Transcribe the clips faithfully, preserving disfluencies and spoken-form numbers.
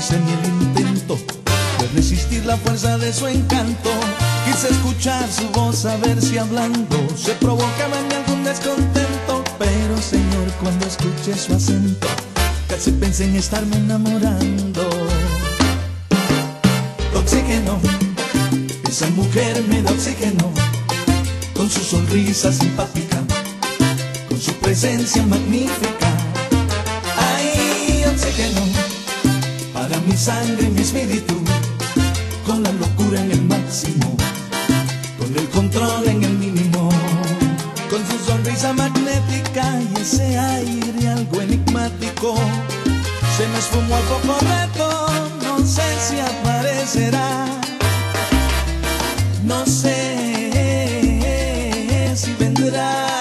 hice ni el intento de resistir la fuerza de su encanto. Quise escuchar su voz, a ver si hablando se provocaba en mí algún descontento. Pero Señor, cuando escuché su acento, casi pensé en estarme enamorando. Oxígeno, esa mujer me da oxígeno, con su sonrisa simpática, con su presencia magnífica. Ay, oxígeno, para mi sangre y mi espíritu, con la locura en el máximo, con el control en el mínimo, con su sonrisa magnética y ese aire algo enigmático. Se me esfumó al poco rato, no sé si aparecerá, no sé si vendrá.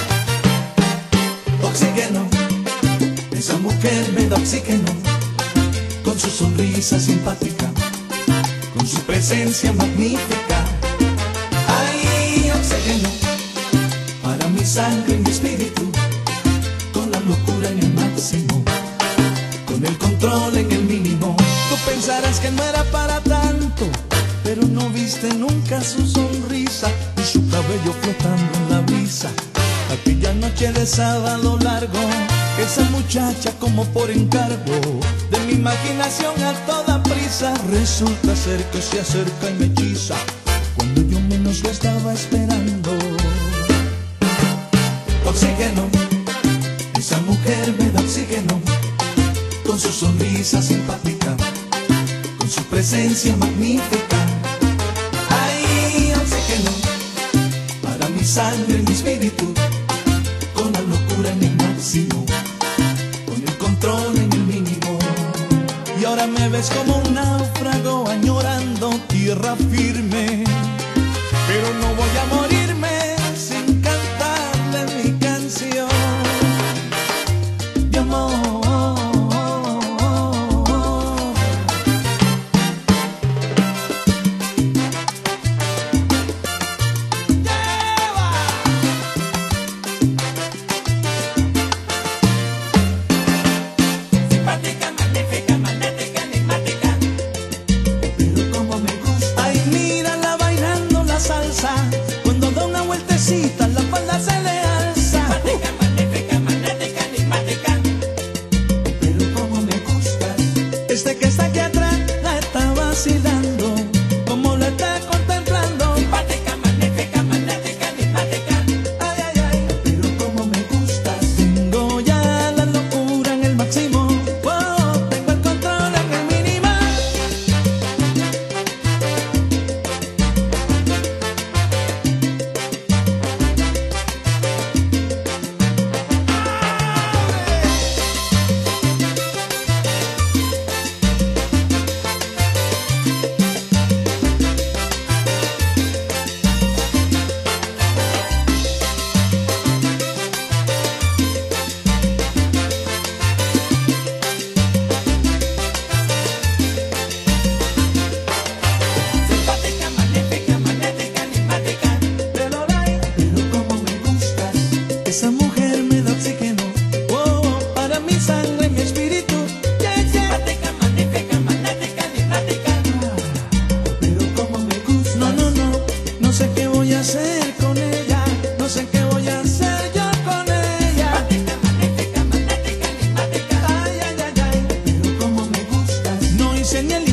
Oxígeno, esa mujer me da oxígeno, con su sonrisa simpática, con su presencia magnífica. Ay, oxígeno, para mi sangre y mi espíritu, con la locura en el máximo, con el control en el mínimo. Tú pensarás que no era para tanto, pero no viste nunca su sonrisa y su cabello flotando en la brisa. Aquella noche de sábado largo, esa muchacha como por encargo de mi imaginación a toda prisa, resulta ser que se acerca y me hechiza cuando yo menos lo estaba esperando. Oxígeno, esa mujer me da oxígeno, con su sonrisa simpática, con su presencia magnífica. Ay, oxígeno, para mi sangre y mi espíritu, con la locura en el máximo, con el control en el mínimo. Y ahora me ves como un náufrago añorando tierra firme, pero no voy a morirme sin cantarle mi canción de amor. Cuando da una vueltecita la falda se le alza. Simpática, magnífica, magnética, enigmática. Pero como me gustas. Este que está aquí atrás la está vacilando, como la está contemplando. Simpática, magnífica, magnética, enigmática. Ay, ay, ay, pero como me gustas. Tengo ya la locura en el máximo, oh, tengo el control en el mínimo. Esa mujer me da oxígeno, oh, para mi sangre y mi espíritu. Yeah, yeah. Simpática, magnífica, magnética, enigmática. Ah, pero como me gusta. No, no, no, no sé qué voy a hacer con ella. No sé qué voy a hacer yo con ella. Simpática, magnífica, magnética, enigmática. Ay, ay, ay, ay, pero como me gustas. No hice ni el